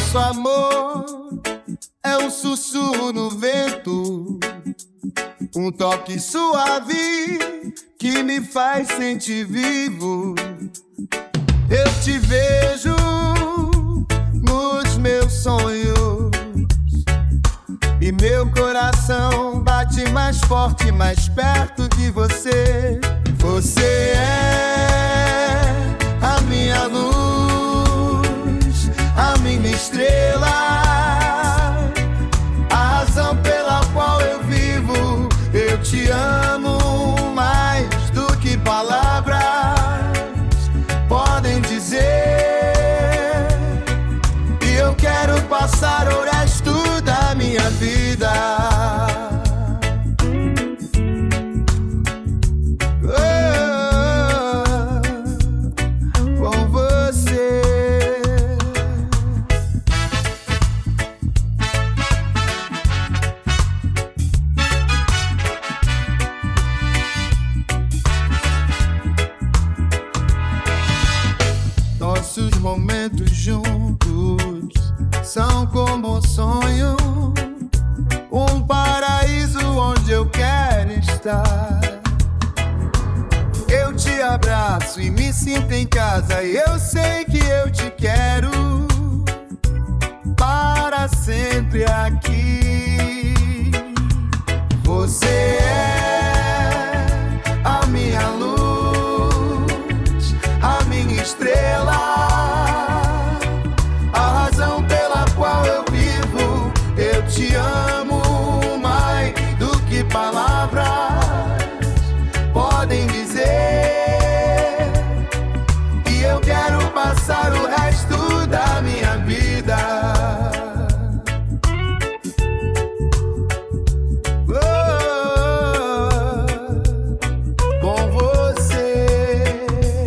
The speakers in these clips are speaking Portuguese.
Nosso amor é um sussurro no vento, um toque suave que me faz sentir vivo. Eu te vejo nos meus sonhos e meu coração bate mais forte, mais perto de você. Você é a minha luz, a minha estrela, a razão pela qual eu vivo. Eu te amo mais do que palavras podem dizer, e eu quero passar o resto da minha vida com você. Nossos momentos juntos são como um sonho, um paraíso onde eu quero estar. Eu te abraço e me sinto em casa, e eu sei que eu te quero para sempre aqui. Você é a minha luz, a minha estrela, a razão pela qual eu vivo. Eu te amo mais do que palavras podem dizer, e eu quero passar o resto da minha vida com você.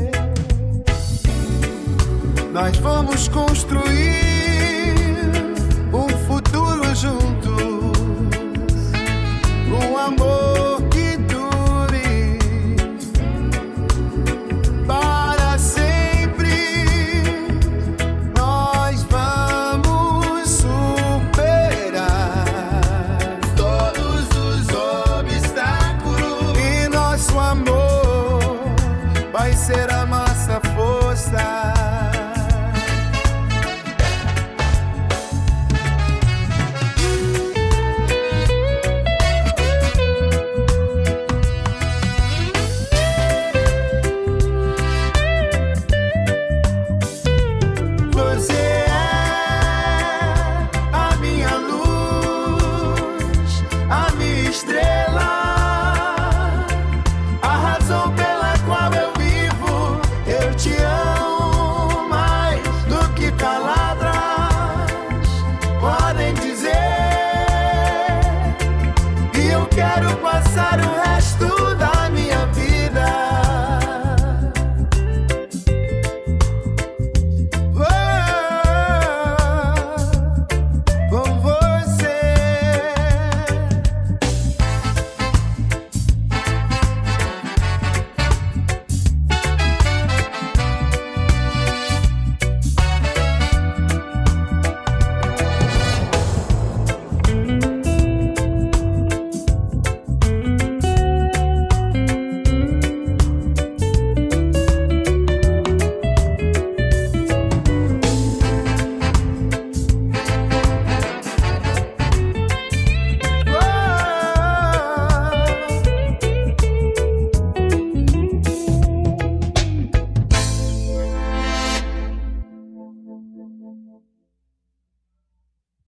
Nós vamos construir um futuro juntos, um amor que dure para sempre. Nós vamos superar todos os obstáculos, e nosso amor vai ser a nossa força. Você